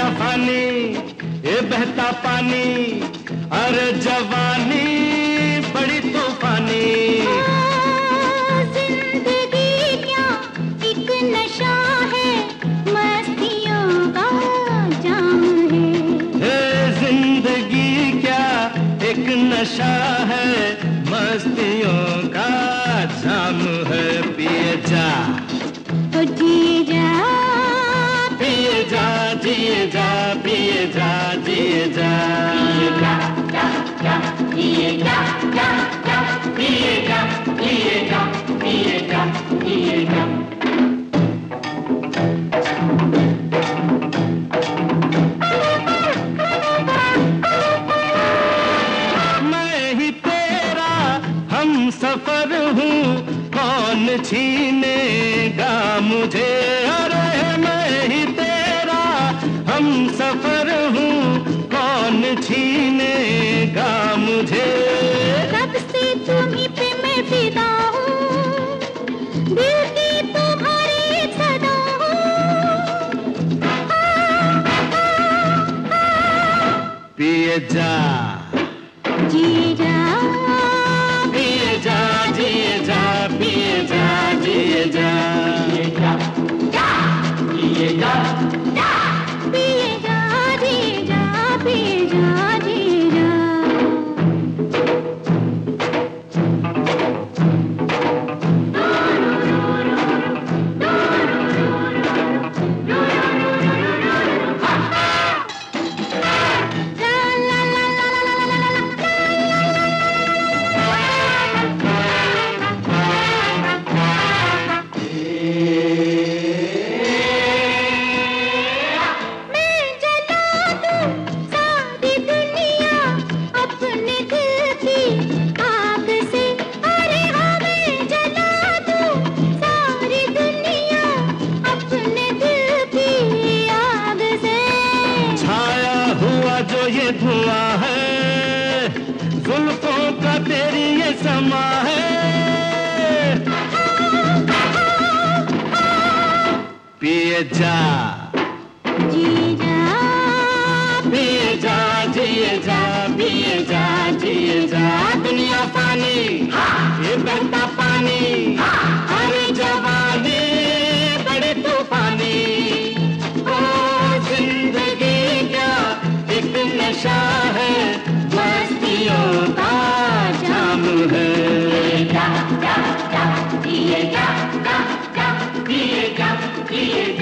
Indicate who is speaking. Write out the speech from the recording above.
Speaker 1: फानी ये बहता पानी, अरे जवानी बड़ी तूफानी।
Speaker 2: जिंदगी क्या एक नशा है, मस्तियों का जाम है।
Speaker 1: जिंदगी क्या एक नशा है, मस्तियों का जाम है। पिए जा
Speaker 2: जिए जा,
Speaker 1: पिए जा, जिए जा, पिए जा, जिए जा,
Speaker 2: पिए जा, पिए जा, पिए जा, पिए जा, पिए जा, पिए जा।
Speaker 1: मैं ही तेरा हम सफर हूँ, कौन छीनेगा मुझे। अरे मैं ही तेरा हम सफर हूँ, कौन छीनेगा मुझे।
Speaker 2: कब से तुम्हीं पे मैं फिदा हूँ, दिल की तुम्हारी सदा हूँ।
Speaker 1: पिए जा,
Speaker 2: जिए जा,
Speaker 1: पिए जा, जिए जा, पिए जा, जिए जा,
Speaker 2: जिए जा,
Speaker 1: पिए जा,
Speaker 2: पिए जा, जिए जा, पिए जा, जिए जा।
Speaker 1: जो ये धुआं है, जुल्फों का तेरी ये समा है। पिए जा,
Speaker 2: जिए जा,
Speaker 1: पिए जा, जिए जा, पिए जा, जिए जा। दुनिया पानी ये बहता पानी, अरे जवानी बड़ी तूफानी। ओ जिंदगी क्या एक नशा है, मस्तियों का जाम है।
Speaker 2: जिए जा, जिए जा, जिए जा, जिए जा, जिए